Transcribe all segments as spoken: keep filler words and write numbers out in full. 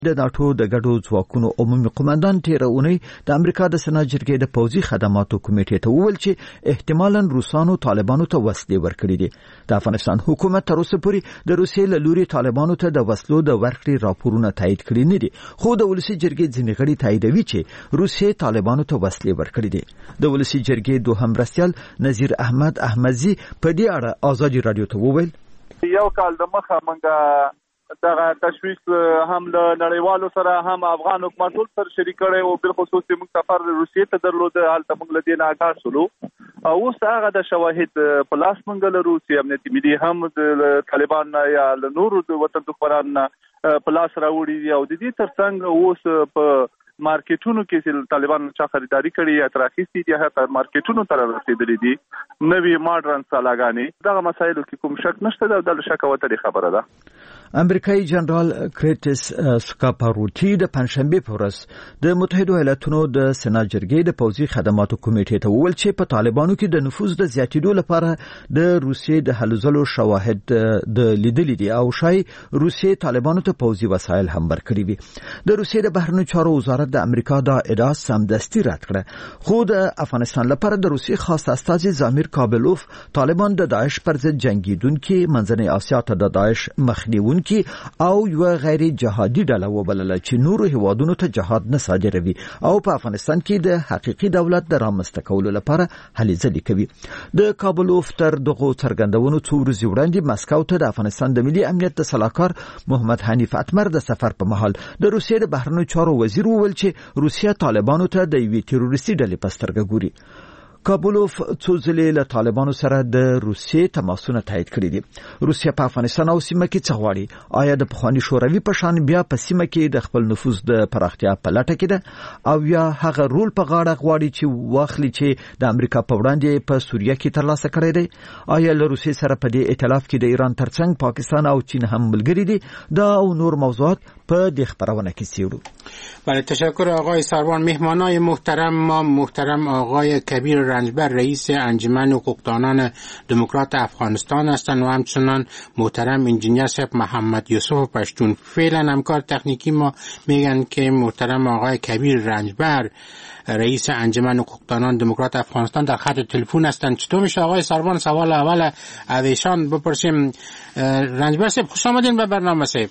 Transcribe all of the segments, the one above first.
د ناتو د ګډو ځواکونو عمومي قومندان تیر اونۍ د امریکا د سنا جرګې د پوځي خدماتو کمیټې ته وویل چې احتمالاً روسانو طالبانو ته وسلې ورکړي دي. د افغانستان حکومت تر اوسه پورې د روسیې له لوري طالبانو ته د وسلو د ورکړې راپورونه تایید کړي نه دي، خو د ولسی جرګې ځینې غړي تاییدوي چې روسیې طالبانو ته وسلې ورکړي دي. د ولسی جرګې دوهم مرستیال نذیر احمد احمدزي په دې اړه آزادي رادیو ته وویل: یو کال د مخه منګه دغه تشویش هم له نړیوالو سره هم افغان حکومت سره شریک کړي او بل خصوص موږ سفر روسیې ته درلود، حالت موږ له دې نه آګاه شولو او اوس هغه د شواهد پلاس موږ له روسیې امنیتي ملي هم د طالبان یا له نورو د وطن دښمنان پلاس راوړي او د دې ترڅنګ اوس په مارکیټونو کې چې طالبان چا خریداري کړي یا تراخیستي دي هغه مارکیټونو ته رسیدلي دي، نوې ماډرن سالاګانې. دغه مسایلو کې کوم شک نشته، د شک او تر خبره ده. امریکایي جنرال کریټس سکاپاروټي د پنځشنبه په ورځ د متحده ایالاتونو د سنا جرګې د پوځي خدماتو کمیټې ته وویل چې په طالبانو کې د نفوذ د زیاتېدو لپاره د روسیې د هلو ځلو شواهد د لیدلې دي او شای روسیې طالبانو ته پوځي وسایل هم ورکړي وي. د روسیې د بهرنیو چارو وزارت د امریکا د ادعا سمدستي رد کړه، خو د افغانستان لپاره د روسیې خاص استازي زامیر کابلوف طالبان د داعش پر ضد جنگیدونکو منځنۍ اسیا ته د داعش مخنیوي کی او یو غیر جهادي ډله وبلله چې نورو هیوادونو ته جهاد نه صادروي او په افغانستان کې د حقيقي دولت د رامنځته کولو لپاره هلې ځلې کوي. د کابلوف تر دغه څرګندونو څو ورځې وړاندې مسکو ته د افغانستان د ملي امنیت د سلاکار محمد حنیف اتمر د سفر په مهال د روسیې د بهرنیو چارو وزیر وویل چې روسیا طالبانو ته د یوې تروریستي ډلې په سترګه ګوري. کابلوف څو ځلې له طالبانو سره د روسیې تماسونه تایید کړي دي. روسیا په افغانستان او سیمه کې څه غواړي؟ آیا د پخوانی شوروي په شان بیا په سیمه کې د خپل نفوذ د پراختیا په لټه کې ده او یا هغه رول په غاړه غواړي چې واخلي چې د امریکا په وړاندې په سوریه کې ترلاسه کړی دی؟ آیا له روسیې سره په دې ائتلاف کې د ایران ترڅنګ پاکستان او چین هم ملګري دي؟ دا او نور موضوعات په دې خبرونه کې څیړو. بله، تشکر آقای سروان. مهمانای محترم ما محترم آقای کبیر رنجبر رئیس انجمن حقوقدانان دموکرات افغانستان هستند و همچنان محترم انجینیر صاحب محمد یوسف پشتون. فعلا همکار تکنیکی ما میگن که محترم آقای کبیر رنجبر رئیس انجمن حقوقدانان دموکرات افغانستان در خط تلفن هستند. چطور میشه آقای سروان؟ سوال اول از ایشان بپرسیم. رنجبر صاحب خوش آمدین به برنامه صاحب.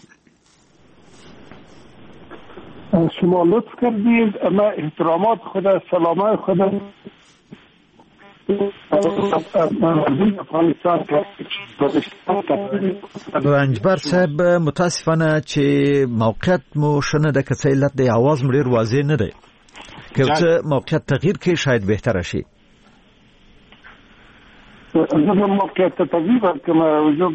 شما لطف کردید ما احترامات خود سلامای خود رنجبر صاحب متاسفانه چې موقعیت مو شنه د کڅ علت د आवाज مړ واضح نه دی، که څه موقعیت تغییر کې شاید بهتر شي. زه موقعیت تغییر کوم.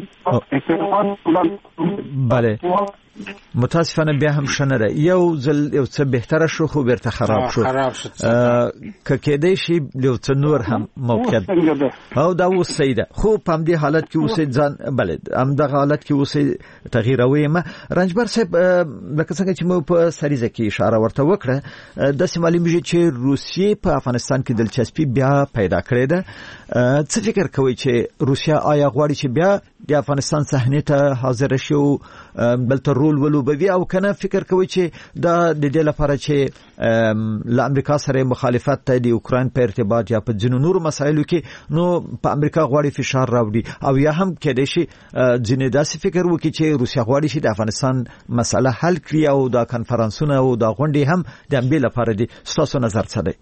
بله، متاسفانه بیا هم شنه ده. یو ځل یو څه بهتره شو خو بیرته خراب شو. که کېدای شي یو څه نور هم موقعیت او دا اوس صحیح ده، خو په همدې حالت کې اوس ځان بله همدغه حالت کې اوس تغییروي. ما رنجبر صاحب لکه څنګه چې مو په سریزه کې اشاره ورته وکړه، داسې معلومیږي چې روسیې په افغانستان کې دلچسپي بیا پیدا کړې ده. څه فکر کوي چې روسیا آیا غواړي چې بیا د افغانستان صحنې ته حاضر شي او بلته رول ولوبوي او کنه فکر کوي چې دا د دې لپاره چې له امریکا سره مخالفت ته د اوکراین په ارتباط یا په ځینو نورو مسایلو کې نو په امریکا غواړي فشار راوړي او یا هم کېدای شي ځینې داسې فکر وکړي چې روسیا غواړي چې د افغانستان مسله حل کړي او دا کنفرانسونه او دا غونډې هم د امبي لپاره دي. ستاسو نظر څه دی؟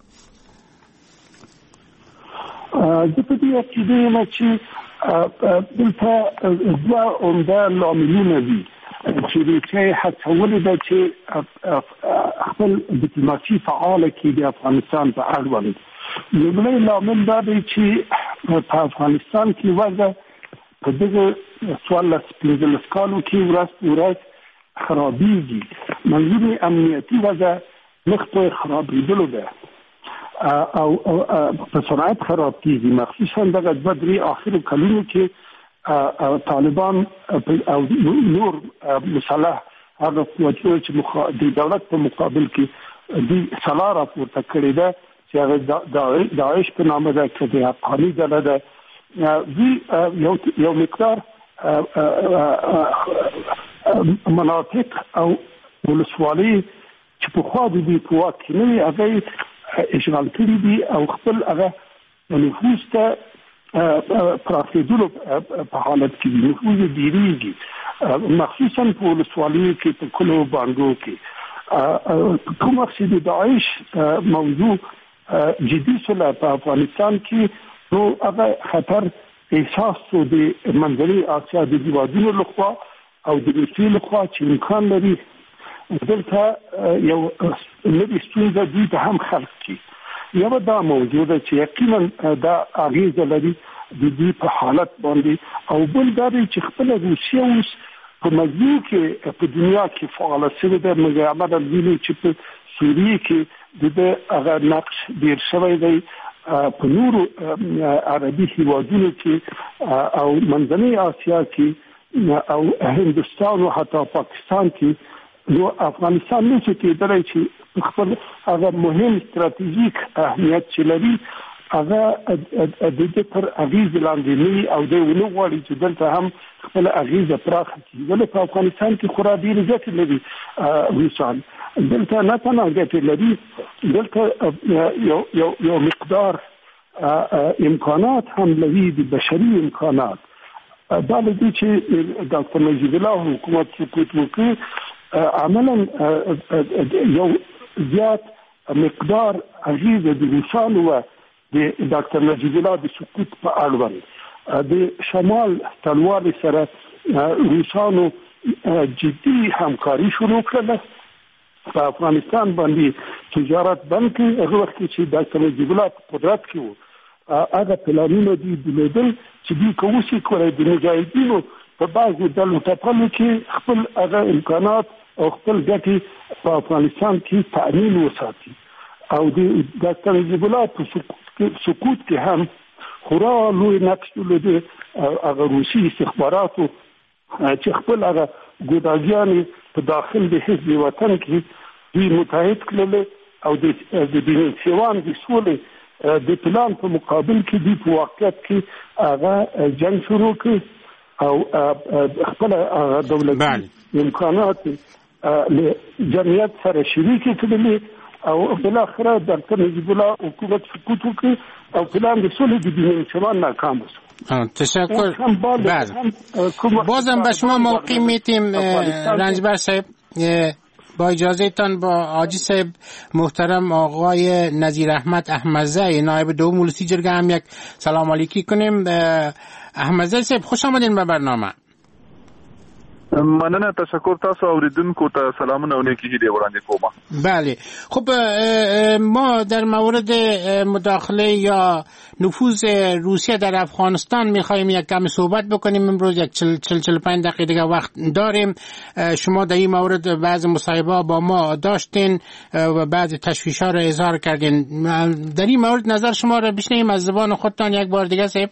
زه په دې عقیده یم چې دلته دوه عمده لاملونه دي چې روسیه هڅولې ده چې خپل ډیپلوماسي فعاله کړي د افغانستان په اړوند. لومړی لامل دا دی چې په افغانستان کې وضع په دغه څوارلس پنځلس کالو کې ورځ په ورځ خرابېږي. منظور امنیتي وضع مخ په خرابېدلو ده او په سرعت خراب کیږي، مخصوصا دغه دوه درې اخرو کلونو کې طالبان او نور مسلح هغه قوتونه چې د دولت په مقابل کې د سلا راپورته کړې ده چې هغه داعش په نامه ده چې د افغاني ډله ده. یو یو مقدار مناطق او ولسوالۍ چې په خوا د دې په واک کې نه وي هغه اشغال کړي دي او خپل هغه نفوذ ته پراخېدلو په حالت کې دي. نفوذ یې ډېرېږي مخصوصا په ولسوالیو کې په کلو بانډو کې کوم وخت چې د داعش موضوع جدي سره په افغانستان کې نو هغه خطر احساس شو د منځنۍ اسیا د دیوادونو لخوا او د روسیې لخوا چې امکان لري دلته یو نوې ستونزه دوی ته هم خلق کړي. یو دا موضوع ده چې یقینا دا اغیزه لري د دې په حالت باندې او بل دا چې خپل روسیه اوس په مجموع کې په دنیا کې فعاله شوې ده. مګر عمل ویني چې په سوریه کې د هغه نقش ډیر شوی دی په نورو عربي هیوادونو کې او منځنۍ اسیا کې او هندستان او حتی پاکستان کې نو افغانستان نشي کېدلی چې خپل هغه مهم ستراتیژیک اهمیت چې لري هغه د دې پر اغیز لاندې نه او د ونو غواړي چې دلته هم خپل اغیزه پراخه کړي. ولې په افغانستان کې خورا ډېر ګټې لري روسان دلته نه تنها ګټې لري دلته یو یو یو مقدار امکانات هم لري د بشري امکانات. دا لدی چې ډاکټر نجیب الله حکومت سقوط وکړي عملا یو زیات مقدار اغیزه د روسانو و د ډاکټر نجیب الله د سقوط په اړوند د شمال تلوار سره روسانو جدي همکاري شروع کړه. په افغانستان باندې تجارت بند کړي. هغه وخت چې ډاکټر نجیب الله په قدرت کې وو هغه پلانونه دي درلودل چې دوی کوشش کړی د مجاهدینو په بعضو ډلو ټپلو کې خپل هغه امکانات او خپل ګټې په افغانستان کې تأمین وساتي او د ډاکټر نجیب الله په سقوط کې هم خورا لوی نقش درلود هغه روسي استخباراتو چې خپل هغه ګوډاګیانې په داخل د حزب وطن کې دوی متحد کړل او د دیني سیوان د سولې د پلان په مقابل کې دوی په واقعیت کې هغه جنگ شروع کړ او خپل دولتي امکانات له جمعیت سره شریک کړل او بل اخره ډاکټر نجیب الله حکومت سقوط وکړ او پلان د سولې د دیني سیوان ناکام شو. تشکر. بازم به شما موقع میتیم رنجبر صاحب با اجازه تان با حاجی صاحب محترم آقای نظیر احمد احمدزی نایب دوم ولسی جرگه هم یک سلام علیکی کنیم. احمدزی صاحب خوش آمدین به برنامه. مننه تشکر. تاسو اوریدونکو ته سلامونه او نیکی هیلې وړاندې کوم. بله خب ما در مورد مداخله یا نفوذ روسیه در افغانستان میخوایم یک کم صحبت بکنیم. امروز یک چل چل چل پنج دقیقه دیگه وقت داریم. شما در این مورد بعض مصاحبه با ما داشتین و بعض تشویش‌ها را اظهار کردین. در این مورد نظر شما را بشنویم از زبان خودتان یک بار دیگه صاحب.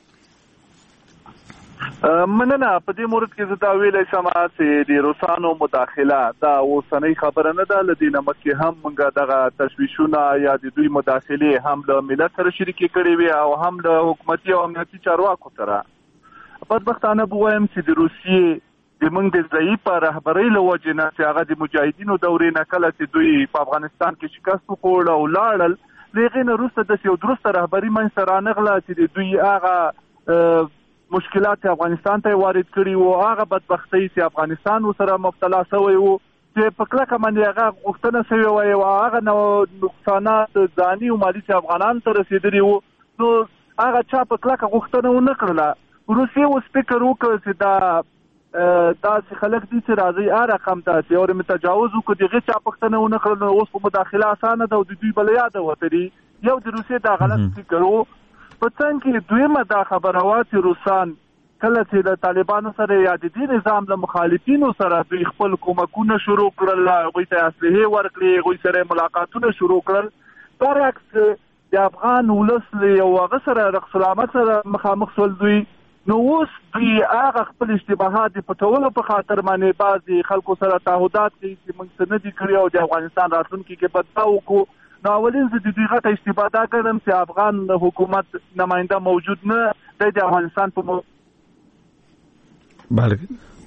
مننه. په دې مورد کې زه دا ویلی شم چې د روسانو مداخله دا اوسنۍ خبره نه ده. له دې نه مخکې هم موږ دغه تشویشونه یا د دوی مداخلې هم له ملت سره شریکې کړې وې او هم له حکومتي او امنیتي چارواکو سره. بدبختانه به وایم چې د روسیې د موږ د ضعیفه رهبرۍ له وجې نه چې هغه د مجاهدینو دورې نه کله چې دوی په افغانستان کې شکست وخوړ او لاړل له هغې نه وروسته داسې یو درسته رهبري منځته رانغله چې د دوی هغه مشکلات افغانستان ته وارد کړي وو، هغه بدبختۍ چې افغانستان سره مبتلا شوی وو چې په کلکه باندې هغه غوښتنه شوې وای او هغه نقصانات ځاني او مالي چې افغانان ته رسېدلي وو نو هغه چا په کلکه غوښتنه ونه کړله. روسیې اوس فکر وکړ چې دا داسې خلک دي چې راځي هر رقم ته چې اورې تجاوز وکړي د هغې چا پوښتنه ونه کړله. نو اوس په مداخله اسانه ده او د دوی بله یاده وتري. یو د روسیې دا غلط فکر و. په څنګ کې دویمه دا خبره وه چې روسان کله چې د طالبانو سره یا د دې نظام له مخالفینو سره دوی خپل کومکونه شروع کړل، هغوی ته اسلحې ورکړې، هغوی سره ملاقاتونه شروع کړل. برعکس د افغان ولس له یو هغه سره رقص العامت سره مخامخ شول دوی. نو اوس دوی هغه خپل اشتباهات د پټولو په خاطر باندې بعضې خلکو سره تعهدات کوي چې موږ څه نه دي کړي او د افغانستان راتلونکي کې بدلا وکړو. نو اولین زه د دوی غټه اشتباه دا ګڼم چې افغان حکومت نماینده موجود نه دی د افغانستان په بله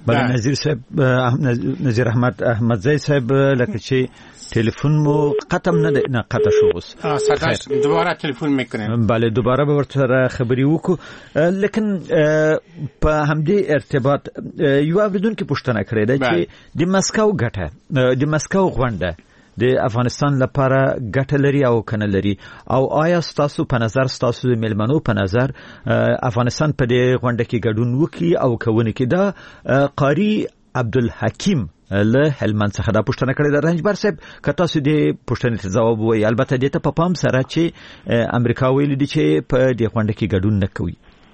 بله نظیر صاحب نظیر احمد احمدزی صاحب لکه چې تلفن مو قطم نه نه قطع شو اوس صداش دوباره تلفن میکنه. بله دوباره به ورته خبري وکړو لیکن په همدې ارتباط یو اوریدونکو پوښتنه کړې ده چې د مسکو ګټه د مسکو غونډه د افغانستان لپاره ګټه لري او کنه لري او آیا تاسو په نظر تاسو د ملمنو په نظر افغانستان په دې غونډه کې ګډون وکړي او کوونه کې دا قاری عبدالحکیم له هلمند څخه دا پوښتنه کړې ده. رنجبر صاحب که تاسو دې پوښتنې ته ځواب وایي البته دې ته په پام سره چې امریکا ویلي دي چې په دې غونډه کې ګډون نه کوي.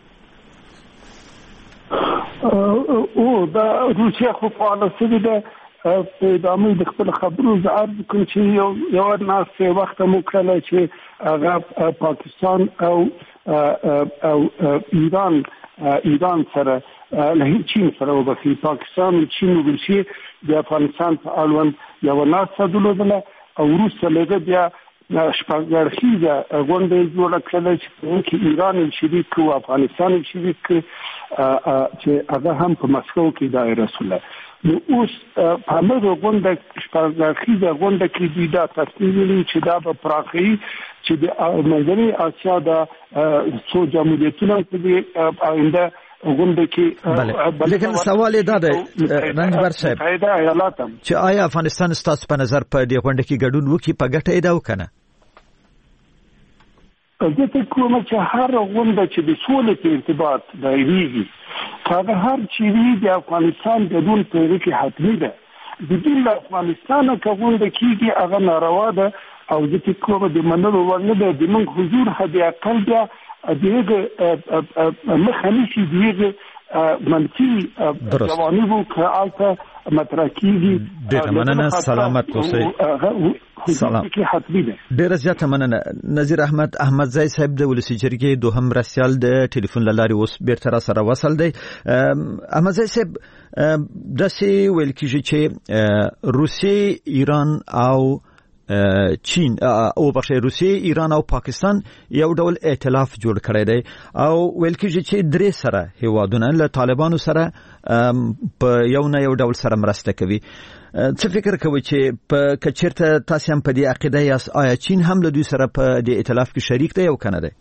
او دا روسیا خو فعاله شوې ده په ادامه د خپل خبرو زه عرض کوم چې یو یو ناس وخت مو کړل چې هغه پاکستان او او ایران ایران سره له چین سره وبخي پاکستان او چین وبشي د افغانستان په اړوند یو ناس درلودله او روسیا له بیا شپږړخیزه غونډه جوړه کړل چې ایران شریک او افغانستان شریک چې هغه هم په مسکو کې دایره سوله. نو اوس په موږ غونډه شپږړخیزه غونډه کې دی دا تصمیم نیولې چې دا به پراخي چې د منځنۍ اسیا د څو جمهوریتونو په آینده غونډه کې بله لیکن سوال دا ده رنجبر صاحب چې آیا افغانستان ستاسو په نظر په دې غونډه کې ګډون وکړي په ګټه ایدا وکنه؟ زه ته کوم چې هر غونډه چې د سولې په ارتباط دایریږي هغه هر چې وی د افغانستان ګډون په اړه کې حتمي ده. د دې افغانستان کې غونډه کېږي هغه ناروا ده او د ته کوم د منلو ورنه ده د موږ حضور هدي اقل ده دغه مخالفي دغه منفي جوانبو کالته مترکیږي. ډېر مننه سلامت اوسئ. سلام ډېر زیاته مننه. نظیر احمد احمدزی صاحب د ولسی جرګې دوهم رسیال د ټلیفون لاري اوس بیرته را سره وصل دی. احمدزی صاحب داسې ویل کیږي چې روسیه ایران او چین او بخښه روسیه ایران او پاکستان یو ډول ائتلاف جوړ کړی دی او ویل کېږي چې درې سره هیوادونه له طالبانو سره په یو نه یو ډول سره مرسته کوي. څه فکر کوي چې په کچیرته تاسو هم په دې عقیده یاست آیا چین هم له دوی سره په دې ائتلاف کې شریک دی او کنه دی؟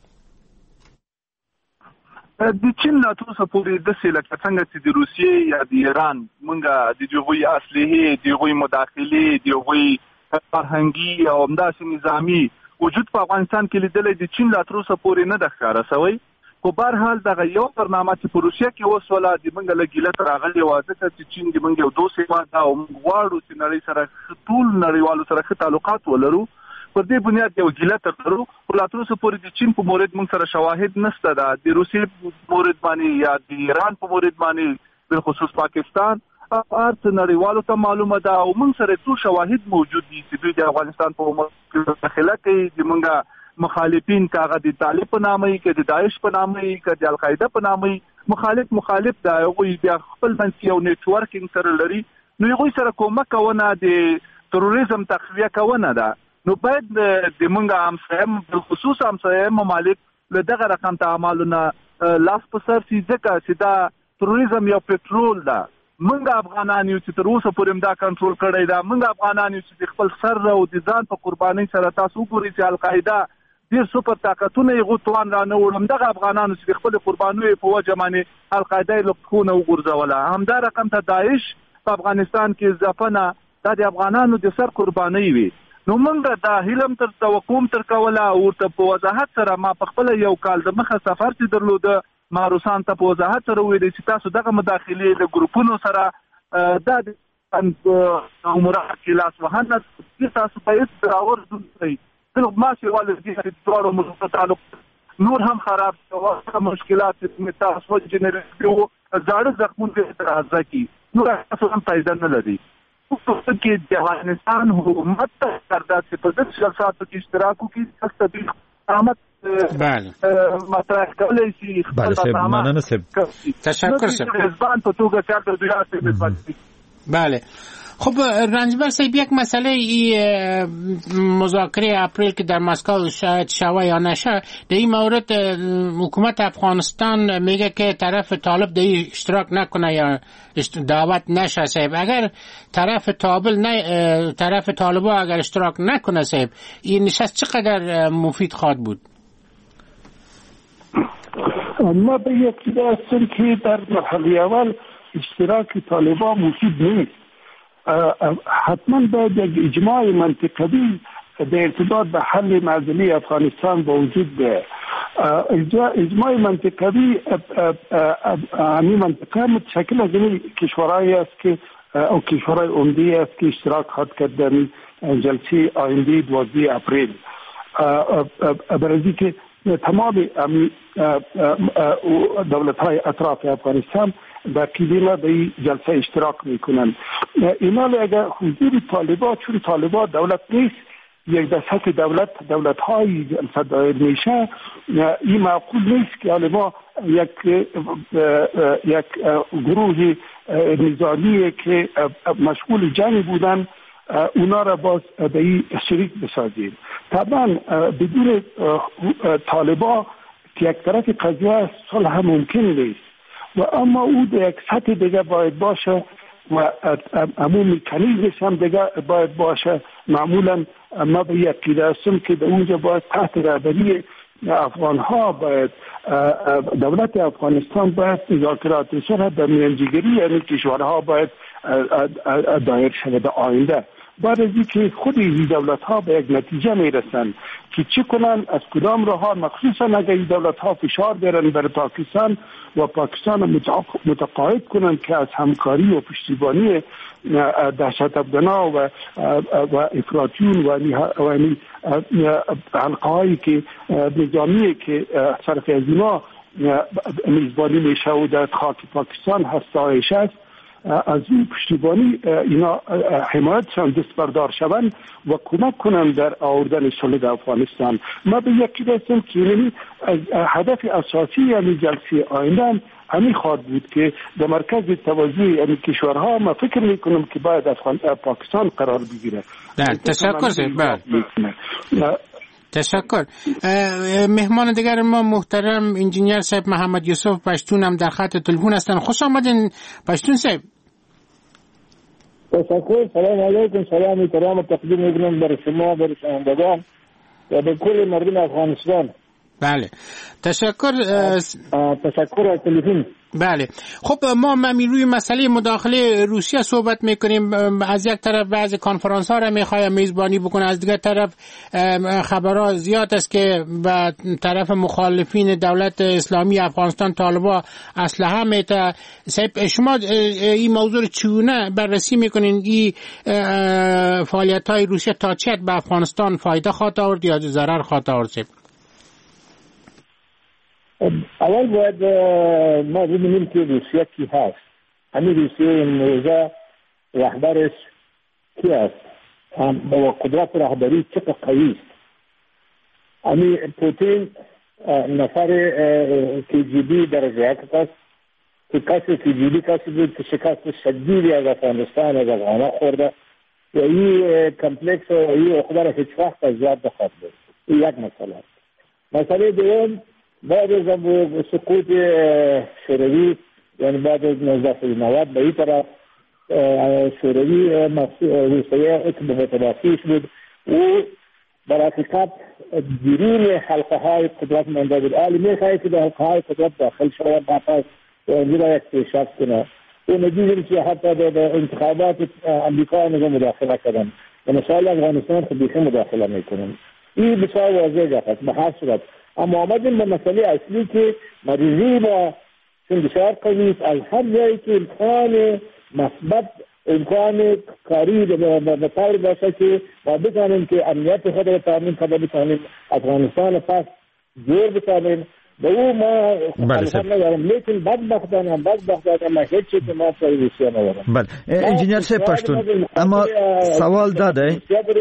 د چین لا تاسو پورې د سیلک څنګه چې د روسیې یا د ایران مونږه د جوړوي اصلي دی غوي مداخله دی غوي فرهنګي او همداسې نظامی وجود په افغانستان کې لیدلې د چین لا تاسو پورې نه د ښکارا سوی خو بهر حال دغه یو برنامه چې په روسیه کې اوس ولا د منګه لګیله تر راغلي واسه چې چین د منګه یو دوه سیمه دا او غواړو چې نړۍ سره ټول نړیوالو سره ښه تعلقات ولرو. پر دې بنیاد یو ګیله تر ورو لا تاسو پورې د چین په مورید موږ سره شواهد نشته دا د روسیې مورید باندې یا د ایران په مورید باندې بل خصوص پاکستان ارت نړیوالو ته معلومه ده او موږ سره ټول شواهد موجود دي چې دوی د افغانستان په امور کې داخله کوي د موږ مخالفین کاغه د طالب په نامه کې د داعش په نامه کې د القاعده په نامه مخالف مخالف دا یو بیا خپل منځي او نیټورکینګ سره لري نو یو سره کومک ونه د تروریزم تخویه کوونه ده. نو باید د موږ همسایم بالخصوص همسایم ممالک له دغه رقم تعاملونه لاس په سر سي ځکه چې دا تروریزم یو پټرول ده. موږ افغانان یو چې تر اوسه پورې دا کنټرول کړی دا موږ افغانان یو چې خپل سر او د ځان په قربانۍ سره تاسو وګورئ چې القاعده ډیر سپر طاقتونه یې غوتوان را نه وړم دغه افغانانو چې خپل قربانۍ په وجه باندې القاعده له خونه وګرځوله همدا رقم ته داعش په افغانستان کې ځپنه د افغانانو د سر قربانۍ وي. نو موږ د هیلم تر توقوم تر کوله او ته په وضاحت سره ما په خپل یو کال د مخه سفر چې درلوده ما روسان ته په وضاحت سره ویل چې تاسو دغه مداخله له ګروپونو سره د امورات کې لاس وهنه تاسو په هیڅ راور دوی نو ما چې والدي د دوړو موضوع تعلق نور هم خراب او مشکلات چې تاسو جنریټ کوو زړه زخمونه تر ځکه نو تاسو هم پیدا نه لري. په کې د افغانستان حکومت تردا چې په دغه جلساتو کې اشتراک وکړي تاسو احمد بله مطرح کولای شي. بله صاحب مننه صاحب تشکر صاحب ځان په توګه کار د دوی بله خب رنجبر صاحب، یک مسئله ای مذاکره اپریل که در مسکو شاید شوه یا نشه، در این مورد حکومت افغانستان میگه که طرف طالب در این اشتراک نکنه یا دعوت نشه صاحب. اگر طرف طالب نه طرف طالبا اگر اشتراک نکنه صاحب، این نشست چقدر مفید خواهد بود؟ ما به یکی هستیم که در مرحله اول اشتراک طالبان مفید نیست. حتما باید یک اجماع منطقوی در ارتباط به حل معضله افغانستان با وجود ده. اجماع منطقوی همین منطقه متشکل از این کشورهایی است که او کشورهای عمده است که اشتراک خواهد کرد در جلسه آینده دوازده اپریل. برای که تمام دولت‌های اطراف افغانستان در کلیما در این جلسه اشتراک میکنند. اینا اگر حضور طالبان، چون طالبان دولت نیست، یک دسته دولت دولت های جلسه دایر میشه، این معقول نیست که ما یک یک گروه نظامی که مشغول جنگ بودن اونا را باز به این شریک بسازیم. طبعا بدون طالبان که یک طرف قضیه صلح ممکن نیست و اما او در یک سطح دیگه باید باشه و همون مکانیزمش هم دیگه باید باشه. معمولا ما به یک عقیده هستم که در اونجا باید تحت رهبری افغان ها باید دولت افغانستان باید مذاکرات صلح در میانجیگری یعنی کشورها باید دایر شود آینده. بعد از اینکه خود این دولت ها به یک نتیجه میرسن که چی کنن، از کدام راه ها، مخصوصا اگر این دولت ها فشار بیارن بر پاکستان و پاکستان متقاعد کنن که از همکاری و پشتیبانی دهشت افغانا و و افراطیون و حلقه هایی که نظامی که صرف از اینا میزبانی میشه و در خاک پاکستان هستایش است، از این پشتیبانی اینا حمایتشان دست بردار شوند و کمک کنند در آوردن صلح در افغانستان. ما به یکی دستم که یعنی هدف اساسی یعنی جلسه آینده همین خواهد بود که در مرکز توجه یعنی کشورها ما فکر میکنم که باید افغان پاکستان قرار بگیره. تشکر سید. تشکر. مهمان دیگر ما محترم انجینیر صاحب محمد یوسف پشتون هم در خط تلفن هستن. خوش آمدین پشتون صاحب. تشکر. سلام علیکم. سلام احترام تقدیم میکنم بر شما، بر شنوندگان و به کل مردم افغانستان. بله تشکر. تشکر از تلفن. بله خب ما می روی مسئله مداخله روسیه صحبت میکنیم. از یک طرف بعض کنفرانس ها را میخوایم میزبانی بکنه، از دیگر طرف خبرها زیاد است که به طرف مخالفین دولت اسلامی افغانستان طالبا اسلحه میته. شما این موضوع رو چگونه بررسی میکنین؟ این فعالیت های روسیه تا چه حد به افغانستان فایده خواهد آورد یا ضرر خواهد آورد؟ اول باید ما ببینیم که روسیه کی هست. همین روسیه موزه رهبرش کی است با قدرت رهبری چقدر قوی است. همین پوتین نفر کی جی بی درجه یک است که کسی کی جی بی کسی بود که شکست شدیدی از افغانستان از افغانها خورده و این کمپلکس و این اخبار هیچ وقت از یاد نخواهد بود. این یک مسئله است. مسئله دوم، بعد از سقوط شوروی یعنی بعد از نوزده نود به این طرف شوروی روسیه که به متوافیش بود او در حقیقت بیرون حلقه های قدرت مانده بود. حالی میخواهی که در حلقه های قدرت داخل شود باید و اینجا را یک پیشرفت کنه. او نتیجه که حتی در انتخابات امریکا نگاه مداخله کردن و مثال افغانستان خب بیخی مداخله میکنن. این بسیار واضح است به هر صورت. اما آمدیم به مسئله اصلی که مریضی با چون بسیار قوی است، از هر جایی که امکان مثبت امکان کاری به طور باشه که ما بتانیم که امنیت خود را تامین کنیم، بتانیم افغانستان پس جور بتانیم به او ما خلافت ندارم. لیکن بدبختانه بدبختانه ما هیچ چیز که ما پای روسیه ندارم. بله انجینیر صاحب پشتون، اما سوال داده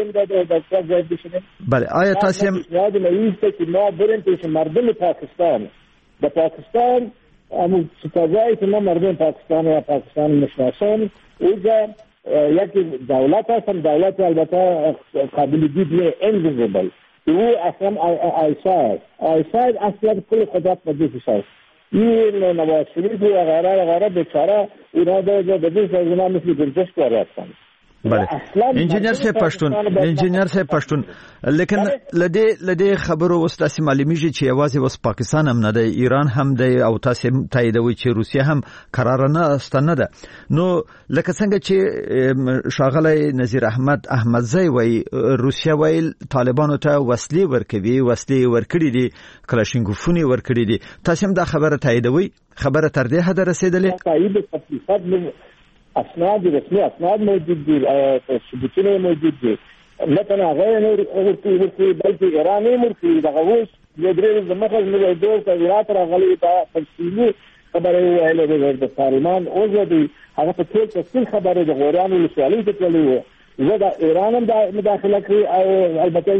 بله آیا تاسو یاد نویسته که ما بریم پیش مردم پاکستان به پاکستان همون ستازایی که ما مردم پاکستان و پاکستان مشناسان اوجا یکی دولت هست، هم دولت البته قابل دید نه، انویزیبل. او اصلا آیسا هست. آیسا اصلا کل قدرت به دستش هست. این نواز شریف و غیره غیره بیچاره اونا به دست از اونا مثل گنجش کاری هستند. بله انجینیر صاحب پښتون انجینیر صاحب پښتون لیکن لدی لدی خبرو اوس تاسو معلومیږي چې یوازې اوس پاکستان هم نه دی، ایران هم دی او تاسو تاییدوي چې روسیه هم قرار نه ستنه ده. نو لکه څنګه چې شاغلی نذیر احمد احمدزی وای روسیه وای طالبانو ته وسلې ورکوي، وسلې ورکړي دي، کلاشینکوفونه ورکړي دي، تاسو هم دا خبره تاییدوي؟ خبره تر دې حد رسیدلې؟ تایید تفصیلات اسناد رسمي اسناد موجود دي، ثبوتونه موجود دي، نه تنها غیر ورته ورته بلکې ایران یې مرتي دغه اوس د درې د مخه د دوه تغیرات راغلي دا تفصیلي خبره ویلې د پارلمان او د هغه په ټول تفصیل خبره د غوریانو لسوالي ته تللی و دا ایران هم مداخله کوي او البته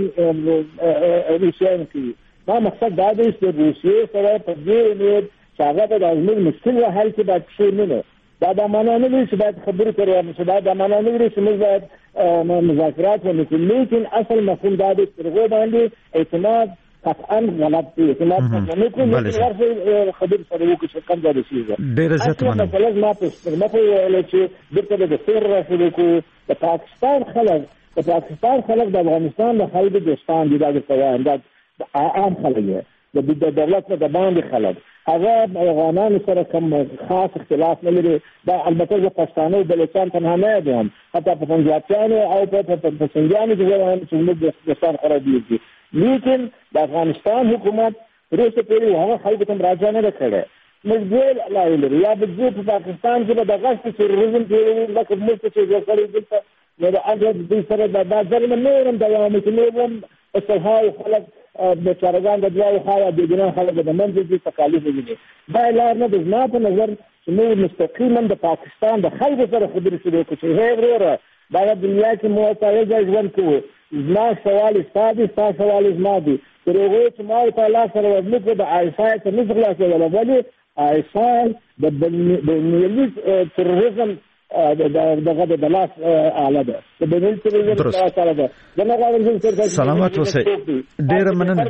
روسیه کوي. دا مقصد دا دی چې روسیه سره په دې نیت چې هغه د ازمون مشکل حل کې باید شي نه دا د معنا نه وي چې باید خبرې کوي، چې دا د معنا نه وي چې موږ باید مذاکرات وکړو، لیکن اصل مفهوم دا دی چې هغه باندې اعتماد قطعا غلط دی. اعتماد نه کوي چې خبرې سره وکړي چې کوم ځای شي. ډېر زیات مننه. مثلا ما په ما په ویل چې دغه د سیر رسول کو د پاکستان خلک د پاکستان خلک د افغانستان د خلکو دوستان دي، دا د قوان د عام خلک د دولت نه د باندې خلک هغه افغانانو سره کوم خاص اختلاف نه لري. دا البته د پښتانه او بلوچستان تنها نه دي، هم حتی په پنجابیانو او په پښتنګانو کې ځوان چې موږ د افغانستان خرابې دي، لیکن د افغانستان حکومت روسه پرې هغه خلکو ته راځي نه کړي. مجبور لا لري یا د په پاکستان کې د غشت تروریزم کې لکه موږ چې ځکړې دلته نو د اجازه د سره د ځل نه ورم دوام کوي اصلها خلک د چارګان د دوه خاله د ګنا خلک د منځ دي تکالیف دي. دا لار نه د زما په نظر چې نو مستقیما د پاکستان د خلکو سره خبرې شروع کړي. هي وروره دا د دنیا کې موافقه ژوند کوي. زما سوال ستاسو ستاسو سوال زما دي تر هغه چې ما تعالی سره وځي د عائشہ ته نزغلا سره ولی عائشہ د بنیلی تروریزم دغه د لاس اعلی ده د بنیل تروریزم سره ده. زما غواړم چې سلامات اوسئ. ډېر مننه.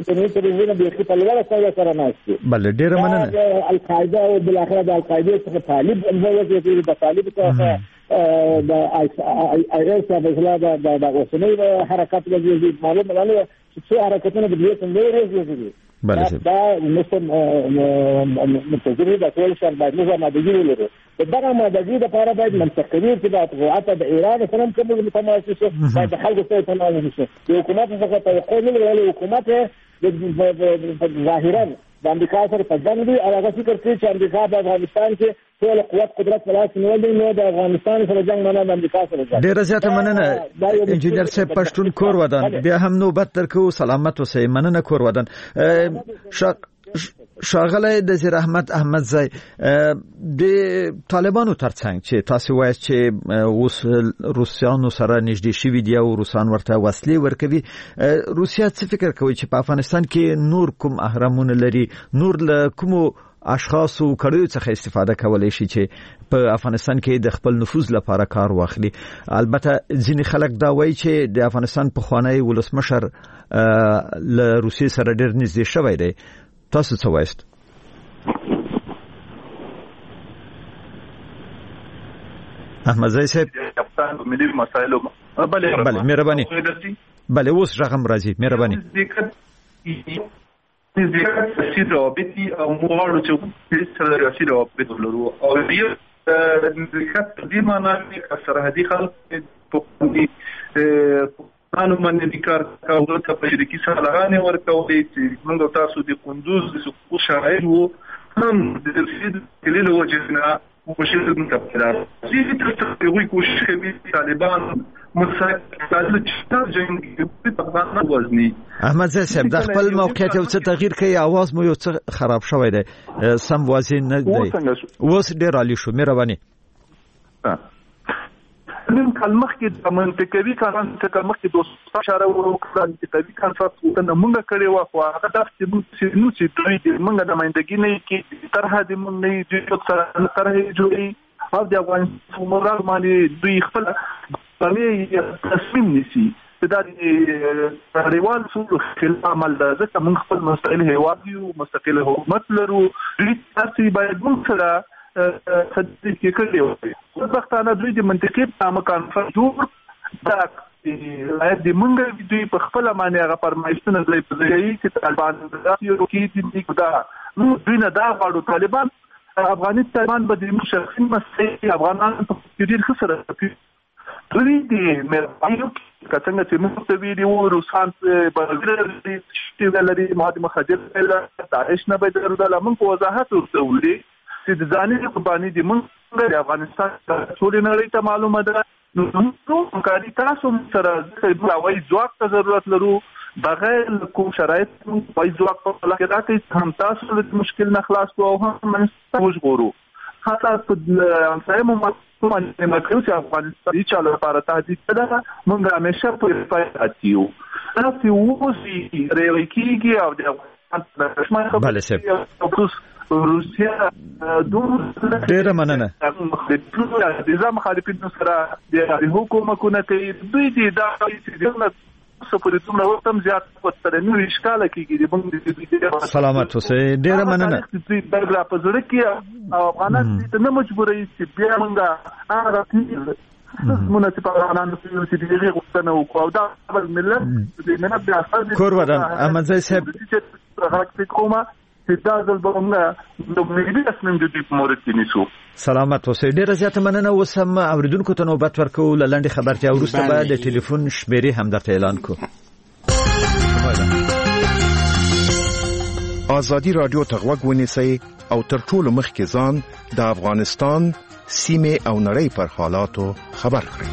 بله ډېر مننه. القاعده او بالاخره د القاعده څخه طالب انځور کوي د طالب څخه د ایران څخه د د اوسنۍ حرکت لږه معلومه ده چې څو حرکتونه د دې څنګه راځي. بله دا مثل متجربه د ټول شر باید موږ ماده ولرو. دغه ماده د لپاره باید منطقي ارتباطات د ایران سره کوم متماسک شي، باید خلکو سره تمام شي. د حکومت څخه توقع نه لري، حکومت د ظاهرا د امریکا سره په ځان دی او هغه فکر کوي چې امریکا په افغانستان کې ټول قوت قدرت خلاص نیولې نو د افغانستان سره جنگ نه د امریکا سره جنگ. ډیره زیاته مننه انجینیر صاحب پښتون کور ودان. بیا هم نوبت درکو. سلامت اوسئ. مننه کور ودان. شاغلی نذیر احمد احمدزی د طالبانو ترڅنګ چې تاسو وایي چې اوس روسیانو سره نږدې شوي دي او روسان ورته وسلې ورکوي، روسیا څه فکر کوي چې په افغانستان کې نور کوم اهرامونه لري، نور له کومو اشخاص او کړیو څخه استفاده کولای شي چې په افغانستان کې د خپل نفوذ لپاره کار واخلي؟ البته ځینې خلک دا وایي چې د افغانستان په خوانی ولسمشر له روسیې سره ډېر نږدې شوی دی. تاسو څه وایست؟ احمدزی صاحب افغان ملي مسایلو بله بله مهرباني بله اوس رقم راځي مهرباني زیات سیاسي روابطي او موږ چې سره سیاسي روابط لرو او یو د خط د معنا کې سرحدي خلک په دې قانون باندې د کار کولو ته په شریکي سره لغانې ورکولې چې موږ تاسو د قندوز د سقوط شاهد وو هم د تفسیر کلیل وجهنا وشير من كابتن زي تستطيعوا يكون شبيه طالبان مساعد جنگ طبعا وزني. احمدزی صاحب د خپل موقعیت یو څه تغییر کوي، आवाज مو یو څه خراب شوی دی، سم واضح نه دی. اوس ډیر عالی شو. مهرباني. نن کلمخ کې د منطقوي قانون څخه کلمخ کې دوه اشاره وکړه چې طبي کانفرنس وته موږ کړی و خو هغه د چې نو چې دوی موږ د مایندګي نه کې طرح د موږ نه د سره طرح جوړي او د افغانستان مراد باندې دوی خپل باندې تصمیم نیسي دا د نړیوال اصولو خلاف عمل ده. ځکه موږ خپل مستقل هیواد یو، مستقل حکومت لرو، دوی تاسې باید موږ سره صدیق کړی وي. خوشبختانه دوی د منطقې په نامه کانفرنس جوړ دا باید د موږ دوی په خپل باندې هغه فرمایشونه ځای په ځای چې طالبان داسې یو کې دي دا نو دوی نه دا غواړو طالبان افغانستان به د شخصي مسایل افغانان په ډیر ښه سره دوی د مېرمنو کڅنګ چې موږ ته ویډیو روسان په چې لري ماده مخاجر داعش نه به درول موږ په وضاحت ورته ولې چې د ځاني قرباني دي موږ د افغانستان ټول نړۍ ته معلومه ده. نو نو کاری تاسو سره د وایي ځواک ته ضرورت لرو بغیر کوم شرایط وایي ځواک په لکه دا چې هم تاسو د مشکل نه خلاص او هم منځ وژغورو. حتی په امثله مو باندې مکرو چې افغانستان چې چاله لپاره تهدید ده موږ همیشه په فایده یو. تاسو ووسی ریوي کیږي او د افغانستان بله سب روسیا دوه ډیره مننه د نظام مخالفینو سره د حکومتونو کوي دوی دي دا چې دغه څه په دې څومره وختم زیات پتر نه وشکاله کیږي د بنګ سلامت اوسه ډیره مننه چې برګرا په زړه کې او افغانان ته نه مجبورې چې بیا موږ هغه چې مونږ په افغانانو کې چې دغه غوښتنه وکړو دا بل ملت د ملت د اثر کور ودان امزه صاحب راځي کومه تدازل بغمنا نو ملي تصمیم د دې مورد کې نیسو. سلامت اوسئ. ډیره زیاته مننه. وسم اوریدونکو ته نوبت ورکو لاندې خبرتیا ورسته بعد د ټلیفون شمیرې هم درته اعلان کو. آزادی رادیو تغوږ ونیسئ او تر ټولو مخکې ځان د افغانستان سیمه او نړۍ پر حالاتو خبر کړئ.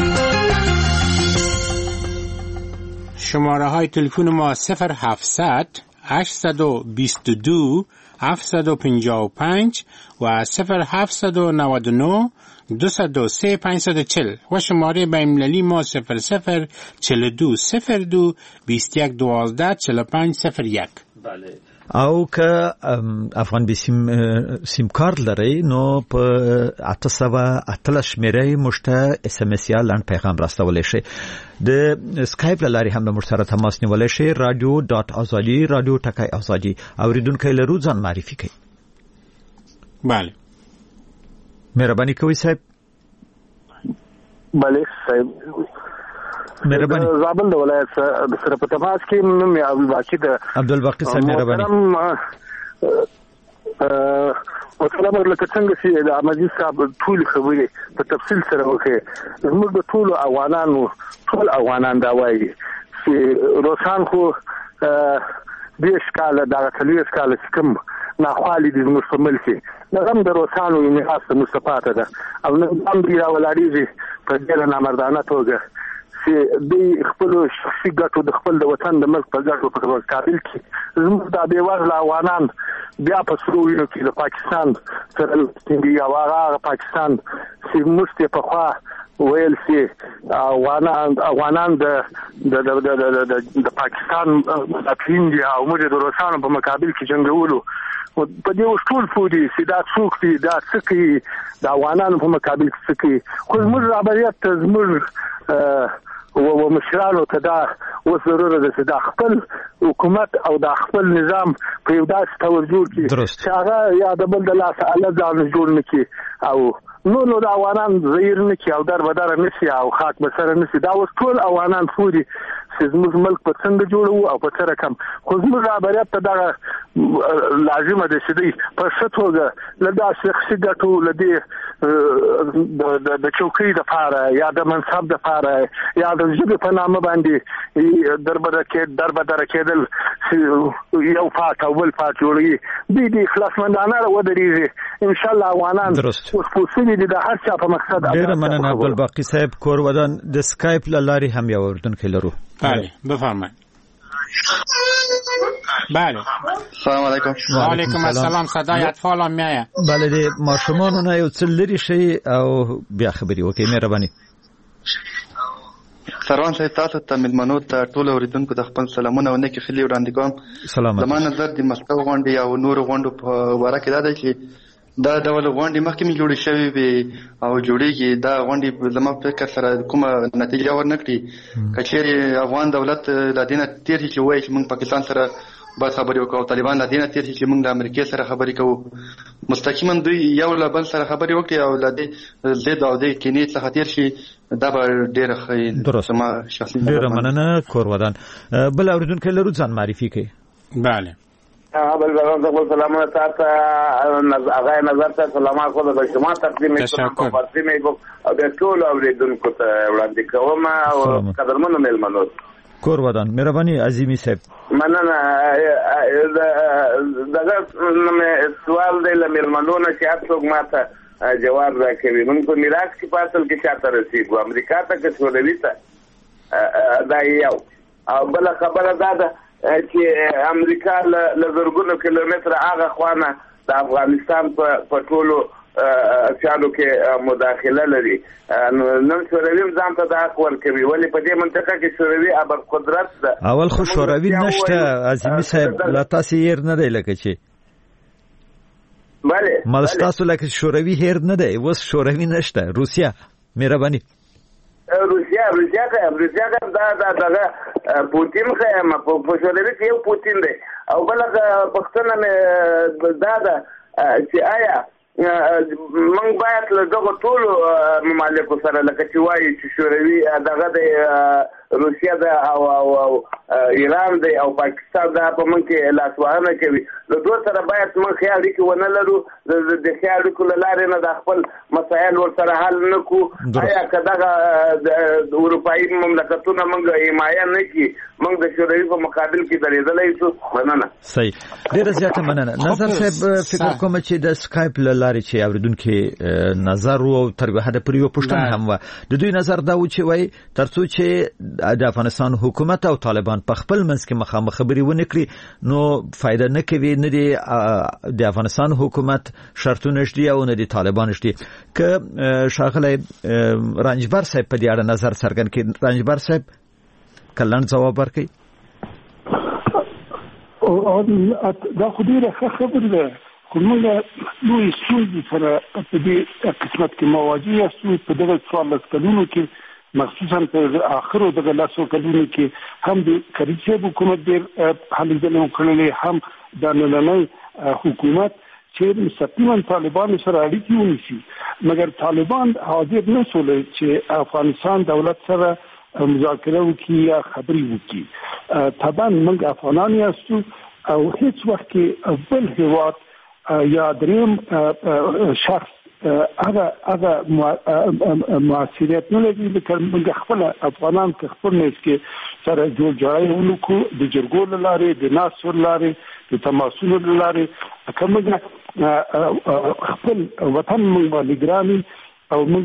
شماره های تلفن ما صفر هفتصد هشتصد و بیست و دو هفتصد و پنجاه و پنج و صفر هفتصد و نود و نه دویست و سه پانصد و چهل و شماره بین‌المللی ما صفر صفر چهل و دو صفر دو بیست و یک دوازده چهل و پنج صفر یک. بله. او که افغان بی سیم سیم کارت لري نو په اته سوه اتلس شمیرې مشته اس ام اس یا لاند پیغام راستولای شي. د اسکایپ لاري هم موږ سره تماس نیولای شي رادیو ډاټ ازادي رادیو ټکای ازادي اوریدونکو لرو ځان معرفي کوي. بله مهرباني کوئ صاحب. بله صاحب مهرباني. زابل د ولایت سره په تماس کې نوم یې عبدالباقي د عبدالباقي صاحب مهرباني. او سلام علیکم. څنګه چې د احمدي صاحب ټول خبرې په تفصیل سره وکړي زموږ د ټول افغانانو ټول افغانان دا وایي چې روسان خو د ښکاله د ټلیس کال سکم ناخوالي د زموږ په ملک نه هم د روسانو یې میراث مستفاده ده او نه هم دی راولاړیږي په ډېره نامردانه توګه چې دوی خپل شخصي ګټو د خپل د وطن د ملک په ګټو په مقابل کې زموږ د بېوزله افغانان بیا په سرو وینو کې د پاکستان سره ټینګي او هغه پاکستان چې موږ په خوا ویل چې افغانان افغانان د د د د د پاکستان د ټینګي او موږ د روسانو په مقابل کې جنګولو په دې ټول فودي چې دا څوک دي دا څه کوي د افغانانو په مقابل کې څه کوي خو موږ رابطه ته زموږ او مشرانو ته دا اوس ضروري ده چې دا خپل حکومت او دا خپل نظام په یو داسې تور جوړ کړي چې هغه یا د بل د لاس الله ځان جوړ نکړي او نو نو دا افغانان زیر نکړي او در بدر نشي او خاک بسره نشي دا اوس ټول افغانان فوري چې زموږ ملک په څنګه جوړو او په څه رقم خو زموږ رابطه ته دا لازمه ده چې دوی په ښه توګه له دا شخصي ګټو له دې د چوکۍ دپاره یا د منصب دپاره یا د ژبې په نامه باندې دربدره کې دربدره کېدل یو پاټ او بل پاټ جوړوي دوی د خلاصمندانه ودرېږي انشاءالله افغانان اوس پوسلي دي د هر چا په مقصد. ډېره مننه عبدالباقي صاحب کور ودان د سکایپ له لارې هم یو اردونکی لرو. بله بفرمایید. بله سلام علیکم. و علیکم السلام. صدای اطفال هم میایه. بله د ماشومانو نه یو څه لرې شي او بیا خبرې وکړئ. مهرباني. سروان صاحب تاسو ته ملمنو ته ټول اوریدونکو د خپل سلامونه او نیکی خلی وړاندې کوم. سلام. زما نظر د مسکو غونډې او نور غونډو په واره کې دا دی چې دا ډول غونډې مخکې مې جوړې شوې وي او جوړېږي. دا غونډې زما په فکر سره کومه نتیجه ورنکړي. که چېرې افغان دولت له دې نه تېر شي چې وایي چې موږ پاکستان سره باید خبرې وکړو او طالبان له دې نه تېر شي چې موږ د امریکې سره خبرې کوو، مستقیما دوی یو له بل سره خبرې وکړي او له دې ضد او دې کینې څخه تېر شي، دا به ډېره ښه زما شخصي ډېره مننه. کورودان بل اورېدونکی لرو، ځان معرفي کړئ. بله بل زمان تقبل سلامونه تاسو هغه نظر ته سلامات خو د شما تقدیم کوم په تقدیم او د ټول اوریدونکو ته وړاندې کوم او قدرمنو مېلمنو. کورودان مهرباني عظیمی صاحب. مننه. دغه سوال دی له مېلمنو نه چې هر څوک ماته جواب راکوي. موږ په میراث کې په اصل کې چاته رسېږو، امریکا ته که سولوي ته، دا یو. او بله خبره دا ده چې امریکا له زرګونو کیلومتره هغه خوانه د افغانستان په ټولو چالو کې مداخله لري. نن شوروي ځان ته د حق ورکوي، ولې په دې منطقه کې شوروي ابر قدرت ده. اول خو شوروي نشته عظیمی صاحب، لا تاسو هیر نه دی لکه چې بله مال تاسو لکه شوروي هیر نه دی، اوس شوروي نشته. روسیا مهرباني. روسیا روسیا که روسیا که دا دا دغه پوتین خیمه په شوروي کې یو پوتین دی. او بله پوښتنه مې دا ده چې آیا موږ باید له دغه ټولو ممالکو سره لکه چې وایي چې شوروي دغه د روسیا ده او او ایران دی او پاکستان ده په موږ کې لاسوهنه کوي، له دوی سره باید موږ ښې اړیکې ونه لرو، د ښې اړیکو له لارې نه د خپل مسایل ورسره حل نه کړو. آیا که دغه اروپایي مملکتونه موږ حمایه نه کړي، موږ د شوروي په مقابل کې درېدلی شو؟ مننه. صحیح، ډېره زیاته مننه. نظر صاحب فکر کوم چې د سکایپ له لارې چې اورېدونکي نظر او تر یوه حده پورې یوه پوښتنه هم وه، د دوی نظر دا و چې وایي تر څو چې د افغانستان حکومت او طالبان په خپل منځ کې مخامخ خبرې ونه کړي نو فایده نه کوي، نه دی د افغانستان حکومت شرطونه شدي او نه دی طالبان شدي. که ښاغلی رنجبر صاحب په دې اړه نظر څرګند کړي. رنجبر صاحب که لنډ ځواب ورکړي. دا خو ډېره ښه خبره ده، خو موږ لویې ستونزې سره په دې قسمت کې مواجه یاستو. په دغه څوارلس کلونو کې مخصوصا په آخرو دغه لسو کلونو کې هم د کریم صاحب حکومت ډېر هلې ځلې وکړلې، هم د نننی حکومت چې مستقیما طالبانو سره اړیکې ونیسي، مګر طالبان حاضر نه شول چې افغانستان دولت سره مذاکره وکړي یا خبرې وکړي. طبعا موږ افغانان یاستو او هیڅ وخت کې بل هېواد یا دریم شخص هغه هغه موثریت نه لري لکه موږ خپل افغانان که خپل مېز کې سره جوړ جاړی ونکړو د جرګو له لارې، د ناستو له لارې، د تماسونو له لارې، که موږ خپل وطن موږ باندې ګران او موږ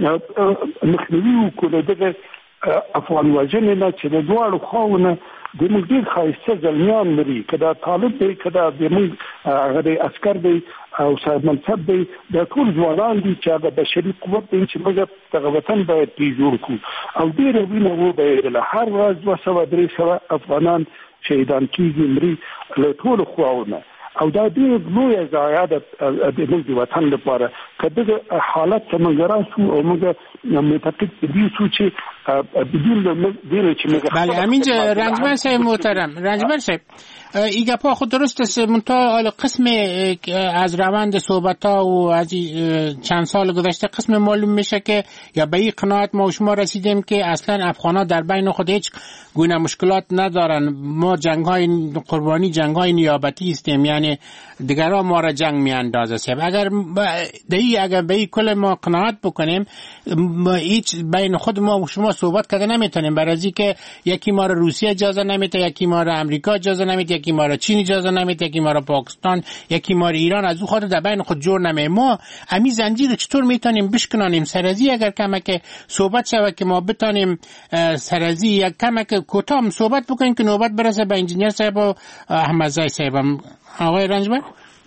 مخنیوي وکړو له دغه افغان وژنې نه چې د دواړو خواو نه د موږ ډېر ښایسته زلمیان لري، که دا طالب دی، که دا زموږ هغه دی عسکر دی او صاحب منصب دی، دا ټول ځوانان دي چې هغه بشري قوت دی چې موږ دغه وطن باید پرې جوړ کړو. او ډېره وینه وبهېدله، هر ورځ دوه سوه درې سوه افغانان شهیدان کېږي، مري له ټولو خواو نه. او دا ډېر لویه ضایعه ده د موږ د وطن لپاره. که دغه حالت ته موږ راسو او موږ متفق دي شو چې بدون دین چې موږ بله همین رنجبر صاحب محترم، رنجبر صاحب این گپا خود درست است، منتها قسم از روند صحبت ها و از چند سال گذشته قسم معلوم میشه که یا به این قناعت ما و شما رسیدیم که اصلا افغان ها در بین خود هیچ گونه مشکلات ندارن. ما جنگ های قربانی جنگ های نیابتی هستیم، یعنی دیگران ما را جنگ میاندازه سیب. اگر دهی اگر به این کل ما قناعت بکنیم هیچ بین خود ما و شما صحبت کرده نمیتونیم، برای از که یکی ما را روسیه اجازه نمیده، یکی ما را امریکا اجازه نمیده، یکی ما را چین اجازه نمیده، یکی ما را پاکستان، یکی ما را ایران. از او خاطر در بین خود جور نمی. ما امی زنجیر چطور میتونیم بشکنانیم؟ سرازی اگر کمک صحبت شود که ما بتونیم سرازی یک کمک کوتاه صحبت بکنیم که نوبت برسه به انجینیر صاحب و احمدزای صاحب. آقای رنجبر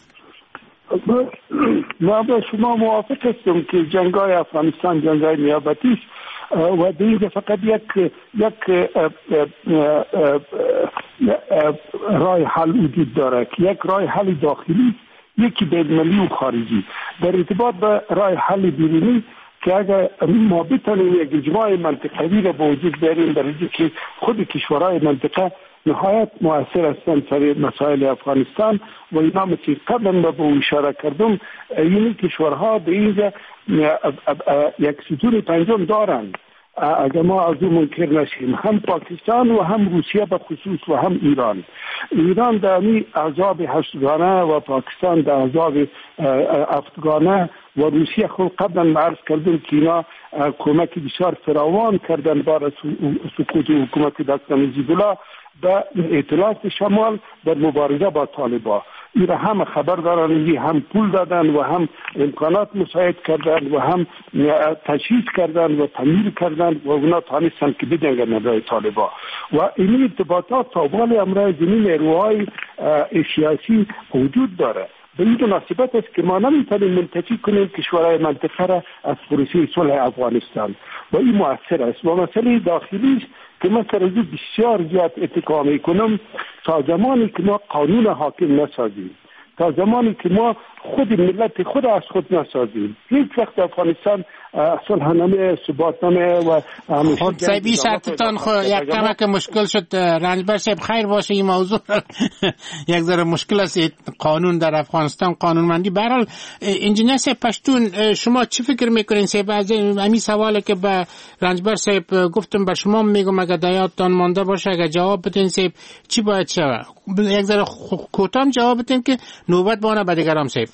ما با شما موافق هستم که جنگای افغانستان جنگای نیابتی است و دیگه فقط یک یک راه حل وجود داره که یک راه حل داخلی یکی بین‌المللی و خارجی. در ارتباط به راه حل بیرونی که اگر ما بتونیم یک اجماع منطقوی را به وجود بیاریم، در حالی که خود کشورهای منطقه نهایت مؤثر هستند سر مسائل افغانستان و اینا مثل قبلا به اشاره کردم، این کشورها به اینجا یک ستون پنجم دارند. اگر ما از اون منکر نشیم، هم پاکستان و هم روسیه به خصوص و هم ایران. ایران در امی احزاب هشتگانه و پاکستان در احزاب هفتگانه و روسیه خود قبلا عرض کردن که اینا کمک بسیار فراوان کردن برای سقوط حکومت دکتر نجیب‌الله به ائتلاف شمال در مبارزه با طالبان. این را هم خبر دارن، هم پول دادن و هم امکانات مساعد کردن و هم تجهیز کردن و تمویل کردن و اونا تانستن که بدنگن برای طالبان. و این ارتباطات تا وال امروز زمین نیروهای سیاسی وجود داره. به این مناسبت است که ما نمیتونیم منتفی کنیم کشورهای منطقه را از پروسه صلح افغانستان و این مؤثر است. و مسئله داخلی است که من سر از بسیار زیاد اتکا میکنم تا زمانی که ما قانون حاکم نسازیم، تا زمانی که ما خود ملت خود از خود نسازیم، هیچ وقت افغانستان صلحنامه ثباتنامه و خود سایبی شرطتان خو یک کمک که مشکل شد. رنجبر صاحب خیر باشه این موضوع یک ذره مشکل است قانون در افغانستان، قانونمندی. به هر حال انجینیر صاحب پشتون شما چی فکر میکنین؟ صاحب از همین سوالی که به رنجبر صاحب گفتم به شما میگم اگه در یادتان مانده باشه اگه جواب بدین صاحب چی باید شود؟ یک ذره کوتاه جواب بدین که نوبت بانه به دیگران صاحب.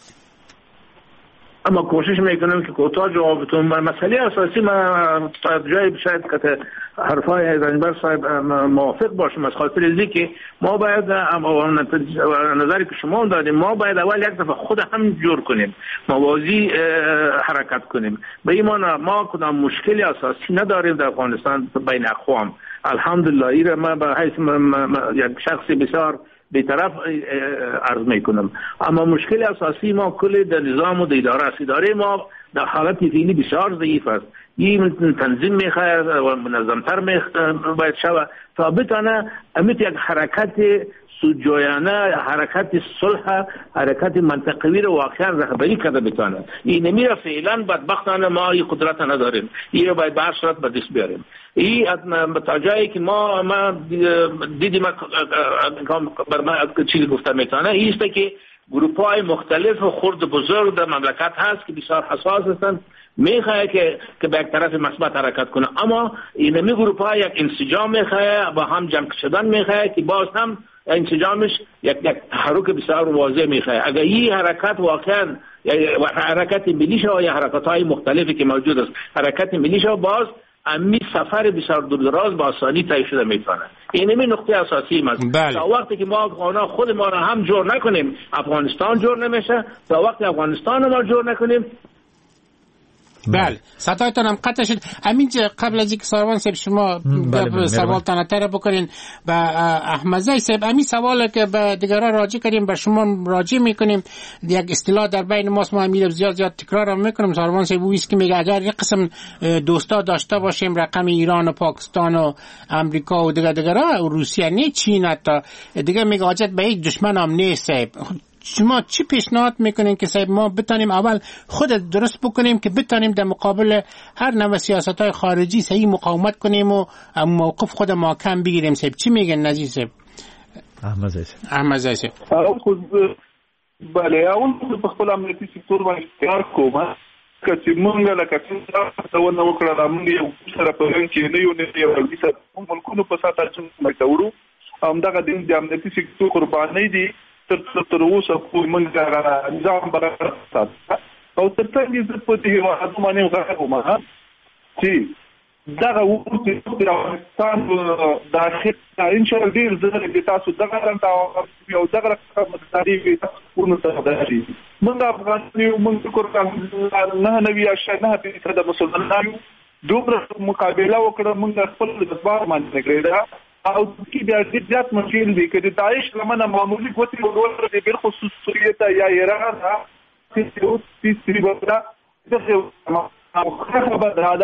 اما کوشش میکنم که کوتاه جواب بدم. مسئله اساسی من تا جای شاید که حرفای رنجبر صاحب موافق باشم از خاطر اینکه ما باید نظری که شما دادیم ما باید اول یک دفعه خود هم جور کنیم، موازی حرکت کنیم. به این معنی ما کدام مشکلی اساسی نداریم در افغانستان بین اقوام. الحمدلله ایره ما به حیث یک شخص بسیار بی‌طرف عرض میکنم. اما مشکل اساسی ما کل در نظام و در اداره است. اداره ما در حالت فعلی بسیار ضعیف است. این تنظیم میخواهد و منظمتر باید شود تا بتانه امیت یک حرکت سودجویانه، حرکت صلح، حرکت منطقوی رو واقعا رهبری کرده بتانه. این نمیره فعلا بدبختانه ما این قدرت نداریم. این رو باید به هر صورت به دست بیاریم. این تا جایی که ما ما دیدیم بر ما چیزی گفته میتونه این است که گروپ های مختلف و خرد بزرگ در مملکت هست که بسیار حساس هستند، میخواه که که به یک طرف مثبت حرکت کنه. اما این می گروپ ها یک انسجام میخواه با هم جمع شدن میخواه که باز هم انسجامش یک یک تحرک بسیار واضح میخواه. اگر این حرکت واقعا حرکت ملی شه و یا حرکت های مختلفی که موجود است حرکت ملی شه باز امی سفر بسیار دور با آسانی طی شده میتونه. این می نقطه اساسی است. بله. تا وقتی که ما خود ما را هم جور نکنیم افغانستان جور نمیشه. تا وقتی افغانستان ما جور نکنیم. بله صدایتان هم قطع شد. همینجا قبل از اینکه ساروان صاحب شما سوال تنتر بکنین به احمدزی صاحب، همین سوالی که به دیگران راجع کردیم به شما راجع میکنیم. یک اصطلاح در بین ماست، ما همین زیاد زیاد تکرار هم میکنم. ساروان صاحب ویست که میگه اگر یک قسم دوستا داشته باشیم رقم ایران و پاکستان و امریکا و دیگر دیگر و روسیه نه چین حتی دیگه میگه حاجت به هیچ دشمن هم نیست. صاحب شما چی پیشنهاد میکنین که صاحب ما بتانیم اول خود درست بکنیم که بتانیم در مقابل هر نوع سیاست‌های خارجی صحیح مقاومت کنیم و موقف خود محکم بگیریم؟ صاحب چی میگن نزی صاحب؟ احمد زیسی احمد زیسی بله اول په خپل امنیتي سکتور باندې کار کوم چې مونږ لکه څنګه څنګه وکړه مونږ یو سره په لن کې نه یو نه یو ویسه ملکونو په ساته چې موږ تاوړو هم دا د امنیتي سکتور قرباني دي تر تر اوسه په منځه نظام برابر ساتي او تر څنګه چې په دې هیواد باندې وکړو چې دا ورته د افغانستان داخل ان شاء الله ډیر زړه د تاسو دغه رانتا یو دغه مداري وي تاسو نو څه درشي موږ افغانستان یو موږ کوم نه نوي اشیا نه په د مسلمانانو دومره مقابله وکړه موږ خپل د ځوار باندې کړی او کی بیا د ځات مشکل دي چې د داعش لمنه معمولی کوتي ورور د بل خصوص سوریه یا ایران چې او چې چې بودا دغه خبره ده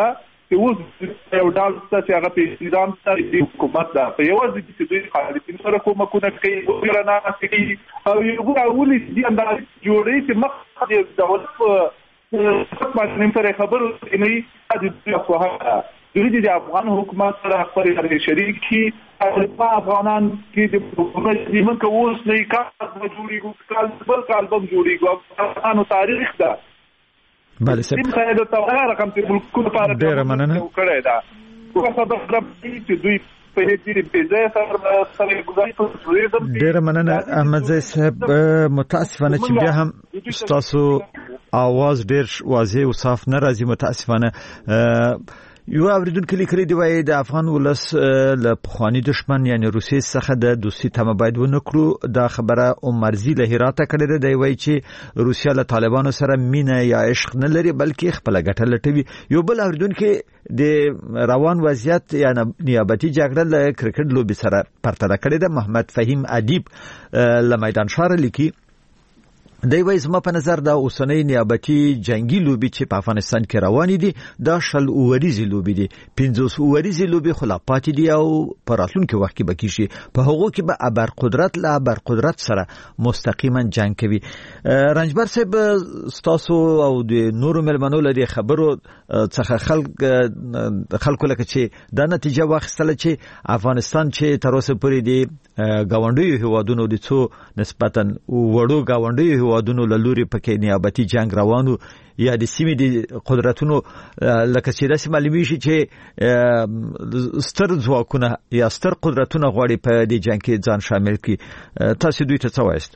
چې اوس یو ډول څه هغه په نظام سره حکومت دا په یو ځای کې دوی خالصین سره کومکونه کوي ورنه کوي او یو اولي دي انداز جوړي چې مخ د دولت په باندې سره خبرو نه دي د فوها دوی د افغان حکومت سره خبرې شریک شي او افغانان کې د حکومت زمون کووس نه کار جوړي ګل بل کال بم جوړي افغانو تاریخ دا بله سر تیم خیلی دو تاوه رقم تی ملکون پاره دیر مننه کرده دا وقتا بخرم چی دوی په دې بیزه سره سره ګذاري په ډیر مننه احمد زئی صاحب متاسفانه چې بیا هم تاسو आवाज ډیر واضح او صاف نه راځي متاسفانه یو اوریدونکو لیکلي دی وایي د افغان ولس له پخوانی دشمن یعنی روسیې څخه د دوستي تمه باید ونه کړو دا خبره عمرزي له هراته کړې دی وایي چې روسیا له طالبانو سره مینه یا عشق نه لري بلکې خپل ګټه لټوي یو بل اوریدونکو د روان وضعیت یا نیابتي جګړه له کرکټ لوبي سره پرتله کړې ده محمد فهیم ادیب له میدان شار لیکي دی وایي زما په نظر دا اوسنۍ نیابتي جنگي لوبي چې په افغانستان کې روانې دي دا شل اوریزي لوبي دي پنځوس اوریزي لوبي خلاپات دي او په راتلونکي وخت کې به کیږي په هغو کې به ابر قدرت له ابر قدرت سره مستقیما جنگ کوي رنجبر صاحب تاسو او د نورو ملمنو له خبرو څخه خلک خلکو لکه چې دا نتیجه واخیستله چې افغانستان چې تر اوسه پورې دی گاونډیو هیوادونو د څو نسبتا وړو گاونډیو هیوادونو له لوري پکې نیابتي جنگ روانو یا د سیمې د قدرتونو لکه چې داسې معلومي شي چې ستر ځواکونه یا ستر قدرتونه غواړي په دې جنگ کې ځان شامل کړي تاسو دوی ته څه وایست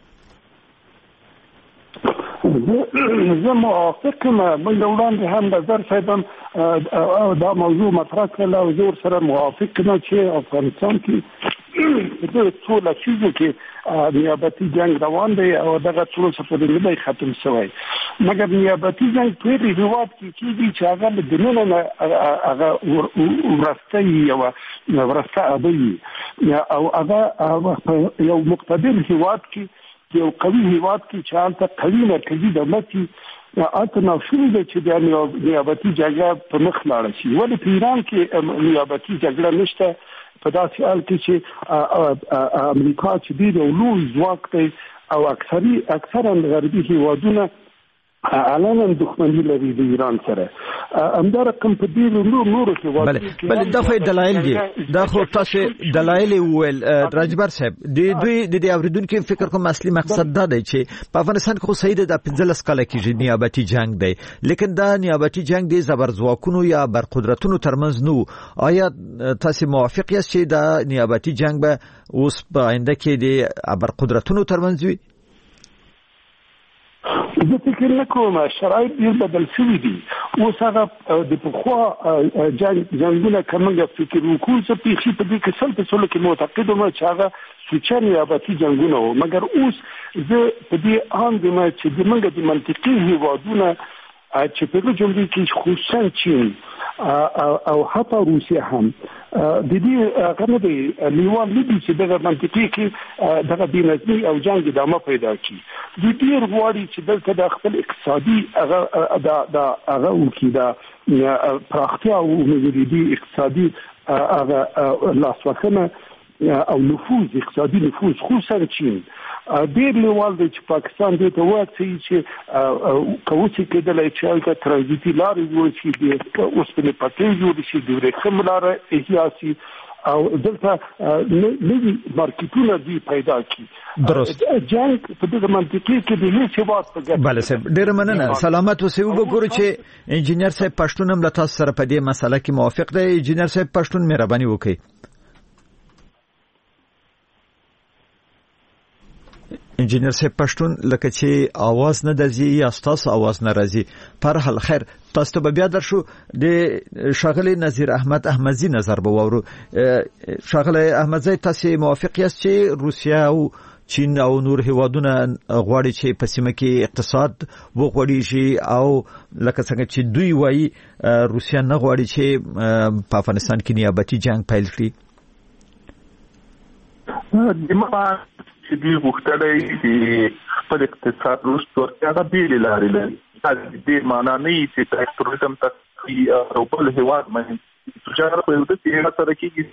زه موافق یم من وړاندې هم نظر صاحب دا موضوع مطرح کړل او زه سره موافق یم چې افغانستان کې د څو لسیزو کې نیابتي جنگ روان دی او دغه ټول څه په دې نه ختم شوی مګر نیابتي جنگ په دې هیواد کې چې چې هغه د دنیا نه هغه ورسته یو ورسته ابي او هغه یو مقتدر هیواد کې یو قوي هیواد کې چې حالت قوي مرکزی دولت اته نو شروع د چې د نیابتي جګړه په مخ لاړ شي ولې په ایران کې نیابتي جګړه نشته په داسې حال کې چې امریکا چې د لوی ځواک دی او اکثري اکثرا غربي هیوادونه علنا دښمني لري د ایران سره همدار کوم په دې نور نور هیوادونو کې بل د خو دلایل دي دا خو تاسو دلایل ویل راجبر صاحب د دوی د اوریدونکو فکر کوم اصلي مقصد دا دی چې په افغانستان کې خو سید د پنځلس کال کې نیابتي جنگ دی لیکن دا نیابتي جنگ دی زبر ځواکونو یا بر قدرتونو ترمنځ نو آیا تاسو موافق یاست چې دا نیابتي جنگ به اوس په آینده کې د بر قدرتونو ترمنځ وي زه فکر نکوم شرایط ډیر بدل شوي دي اوس هغه د پخوا جنگ جنگونه کومه فکر وکړو چې په خې په دې کې سل په سلو کې معتقد وم چې هغه سوچن نیابتي جنگونه و مګر اوس زه په دې ان د ما چې د منګه د منطقي هیوادونه چې په جمهوریت کې خصوصا چین او حتی روسیا هم د دې هغه د لیوان لیدي چې دغه منطقي کې دغه د نظمی او جنگ ادامه پیدا کی د دې غواړي چې دلته د خپل اقتصادي هغه د هغه وکیدا پراختیا او مدیریت اقتصادي هغه لاسوهنه او نفوذ اقتصادي نفوذ خصوصا چین ډېر لیوال دی چې پاکستان دې ته وایي چې کوڅې کېدلای چې هغه ترانزیتي لارې جوړ شي د اوس په پټې جوړ شي د ورېښم لارې احیاسي او دلته نوي مارکیټونه دی پیدا کی درست جنگ په دغه منطقي کې د هیڅ وخت په ګټه بله صاحب ډېر مننه سلامت اوسئ وګورئ چې انجینر صاحب پښتون هم له تاسو سره په دې مسله کې موافق دی انجینر صاحب پښتون مهرباني وکړئ انجینر صاحب پښتون لکه چې आवाज نه درځي یا تاسو आवाज نه راځي پر حال خیر تاسو ته بیا درشو د شاغلی نظیر احمد احمدزی نظر به وورو شاغلی احمدزی تاسو موافق یاست چې روسیا او چین او نور هیوادونه غواړي چې په سیمه کې اقتصاد وغوړي شي او لکه څنګه چې دوی وایي روسیا نه غواړي چې په افغانستان کې نیابتي جنگ پیل کړي چې دوی غوښتلای چې خپل اقتصاد روس ورته هغه بیل لاري لري دا دې معنا نه چې تروریزم ته او په هیواد باندې تجارت په دې کې سره کېږي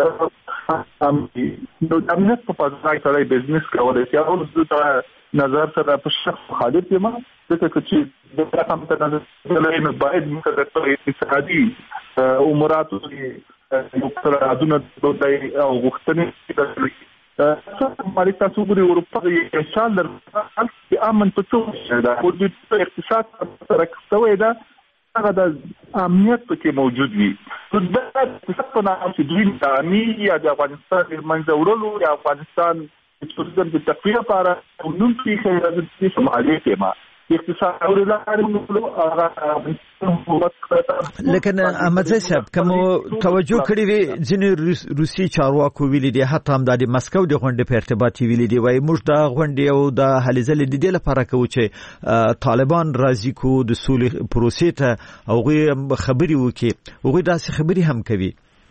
نو د امنیت په فضا کې سره بزنس کولای شي او د نظر سره په شخص مخالف یم ځکه چې د کوم ته نظر نه باید موږ د اقتصادي اموراتو کې یو قرارداد دوی او غوښتنې کوي مالي تاسو ګوري اروپا کې شال در چې امن په څو دا او د اقتصاد سره کوي دا هغه د امنیت په موجود وي دا څه په نام چې دوی تامي یا د افغانستان منځ وړلو یا افغانستان د توریزم د تقویه لپاره نوم کې خیرات د شمالي تیمه اقتصاد او لکن احمد زی صاحب کوم توجه کړی وی ځینې روسي چارواکو ویلي دي حتی هم د مسکو د غونډې په ارتباط ویلي دي وای موږ د غونډې او د هلې ځلې د دې لپاره کوو چې طالبان راضي کو د سولې پروسې ته او خبري وکړي او داسې خبري هم کوي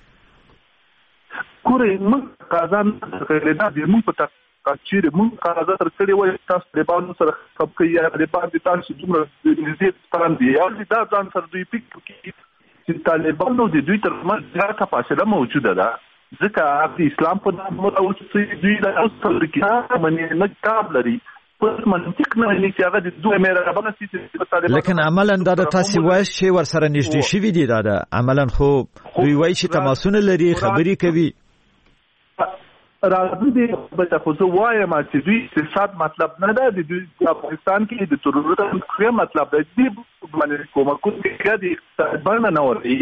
کورې موږ قازان غیردا د موږ په کچېره موږ قرارداد تر کړی وای تاسو د باندې سره خپ کوي یا د باندې تاسو دومره نږدې ستران دی او دا ځان سره دوی پک کې چې طالبانو د دوی تر منځ ځکه فاصله موجوده ده ځکه د اسلام په نام او چې دوی د اوسل کې باندې نه کار لري په منطق نه لري چې هغه د دوه مېره باندې چې طالبان لیکن عملاً دا تاسو وایي چې ور سره نږدې شوی دی دا عملاً خو دوی وایي چې تماسونه لري خبري کوي راځي د خو وایم چې دوی اقتصاد مطلب نه ده د افغانستان کې د تروریزم خو مطلب ده د باندې کومه کوم کې د اقتصاد باندې نه وري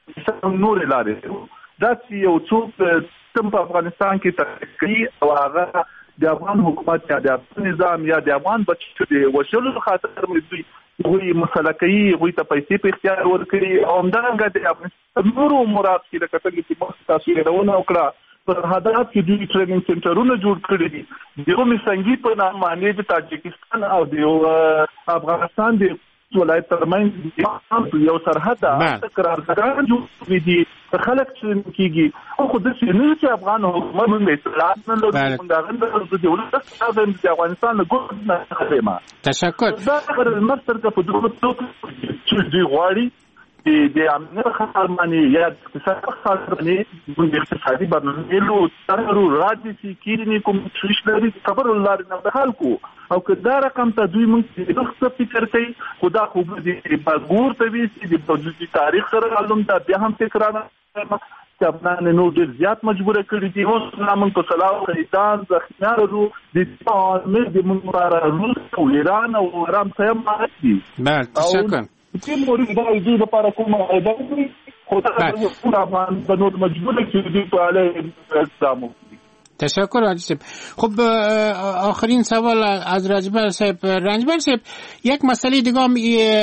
نور لارې دا چې یو څوک تم په افغانستان کې تحقیقي او هغه د افغان حکومت یا د نظام یا د افغان بچو د وشلو خاطر دوی وی مسلکي وی ته پیسې په اختیار ورکړي او همدارنګه د افغانستان نور مراد کې د کتل کې تاسو یې وکړه پر هدایت کې دوی ټریننګ سنټرونه جوړ کړی دي یو مسنګي په نام باندې د تاجکستان او د افغانستان د ولایت ترمنځ یو سرحد قرارداد جوړ دي خلک چې کیږي خو د سینې چې افغان حکومت موږ اطلاعات نه لرو موږ هغه د دولت د افغانستان د ګوت نه خدمه تشکر دا پر مستر کا په دغه توګه چې دوی غواړي د امنیت خاطر باندې یا اقتصاد خاطر باندې د اقتصادي برنامه‌لو ترورو راځي چې کینې کوم څه لري خبر الله نه د خلکو او کدا رقم ته دوی موږ د وخت فکر کوي خدا خو دې بازګور ته وي چې د بوجودي تاریخ سره علم ته بیا هم فکرانه چې افغان نو ډیر زیات مجبور کړی دي اوس نامن کو صلاح خیدان ځخنارو د مې د منبر روس او ایران او ارام سم ماشي بله تشکر چې موري دا دې لپاره کومه ایده خو دا ټول افغان بنو مجبور چې دې په اړه اقدام تشکر حاجی صاحب. خب آخرین سوال از رنجبر صاحب. رنجبر صاحب یک مسئله دیگه هم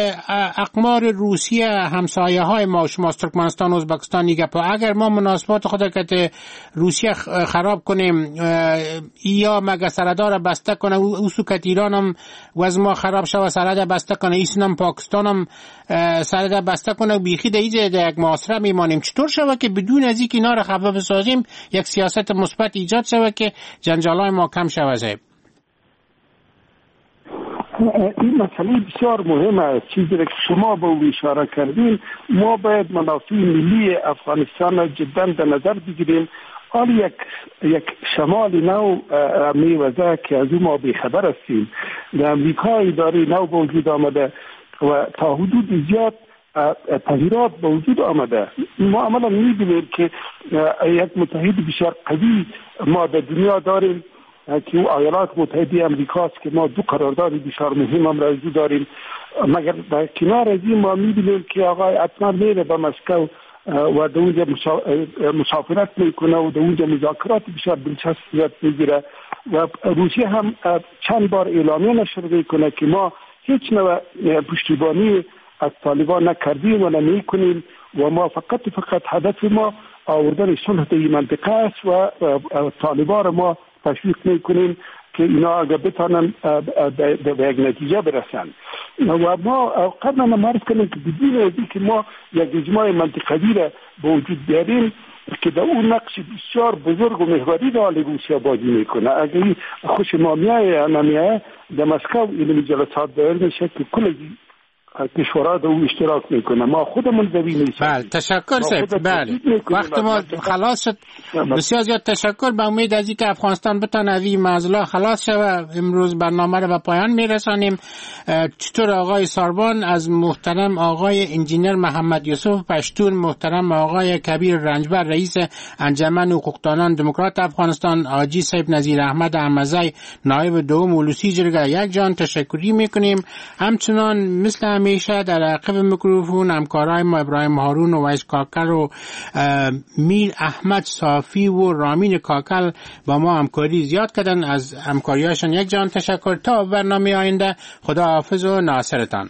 اقمار روسیه همسایه های ما شماست ترکمنستان و ازبکستان دیگه پا اگر ما مناسبات خود که روسیه خراب کنیم یا مگه سردار بسته کنه او سوکت ایران هم وز ما خراب شوه سرد بسته کنه ایسن هم پاکستان هم سرد بسته کنه بیخی ده ایجه ده یک معاصره میمانیم. چطور شوه که بدون از اینکه اینا رو خفه بسازیم یک سیاست مثبت ایجاد شوه که جنجالای ما کم شوه؟ صاحب این مسئله بسیار مهم است. چیزی که شما به او اشاره کردین ما باید منافع ملی افغانستان را جدا در نظر بگیریم. حال یک یک شمال نو میوزه که از او ما بیخبر هستیم. در امریکا اداره نو به وجود آمده و تا حدود زیاد تغییرات به وجود آمده. ما عملا می‌بینیم که یک متحد بسیار قوی ما در دنیا داریم که او ایالات متحده امریکاست که ما دو قرارداد بسیار مهم هم را داریم. مگر در کنار از این ما می‌بینیم که آقای اتمر میره به مسکو و در اونجا مسافرت میکنه و در اونجا مذاکرات بسیار دلچسب میگیره و روسیه هم چند بار اعلامیه نشر میکنه که ما هیچ نوع پشتیبانی از طالبان نکردیم و نمیکنیم و ما فقط فقط هدف ما آوردن صلح در این منطقه است و طالبان ما تشویق میکنیم که اینا اگر بتانن به یک نتیجه برسن. و ما قبلا معرف کنیم که بدون از اینکه ما یک اجماع منطقوی را به وجود بیاریم که در اون نقش بسیار بزرگ و محوری در حال روسیه بازی میکنه. اگر این خوش ما میایه نمیایه در مسکو این جلسات دایر میشه که کل کشورها در اشتراک میکنه. ما خودمون زمین بله تشکر صاحب. بله وقت ما خلاص شد. بسیار زیاد تشکر. به امید از اینکه افغانستان بتونه از این معضله خلاص شود امروز برنامه رو به پایان میرسانیم. چطور آقای ساربان از محترم آقای انجینر محمد یوسف پشتون، محترم آقای کبیر رنجبر رئیس انجمن حقوقدانان دموکرات افغانستان، حاجی صاحب نظیر احمد احمدزی نایب دوم ولوسی جرگه یک جان تشکری میکنیم. همچنان مثل همیشه در عقب میکروفون همکارای ما ابراهیم هارون و ویس کاکل و میر احمد صافی و رامین کاکل با ما همکاری زیاد کردن. از همکاریاشون یک جان تشکر. تا برنامه آینده خدا حافظ و ناصرتان.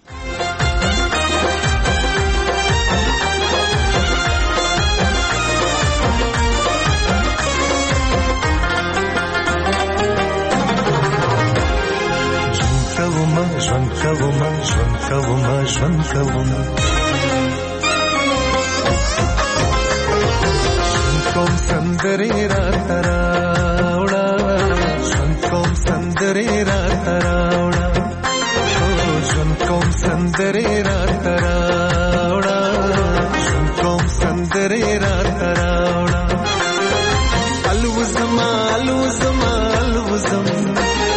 ژوند کوم ژوند کوم ژوند کوم کوم سندري را تراوړه ژوند کوم سندري را تراوړه ژوند کوم سندري را تراوړه ژوند کوم سندري را تراوړه الوزما الوزما الوزما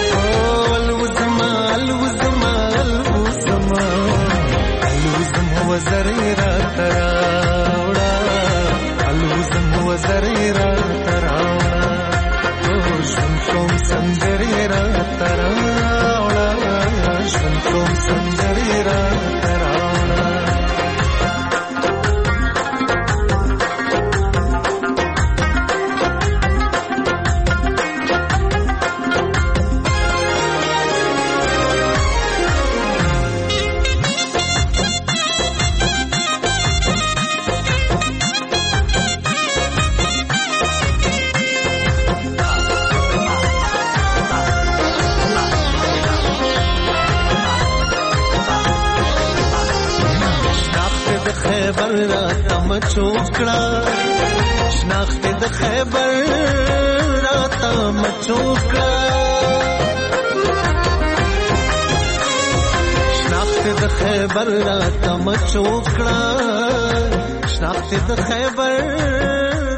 وزريرا تراوڑا الوزم وزريرا تراوڑا جن کوم سندريرا تراوڑا جن کوم سندريرا تراوڑا خیبر را تم چوکڑا شناخت د خیبر را تم چوکڑا شناخت د خیبر را تم چوکڑا شناخت د خیبر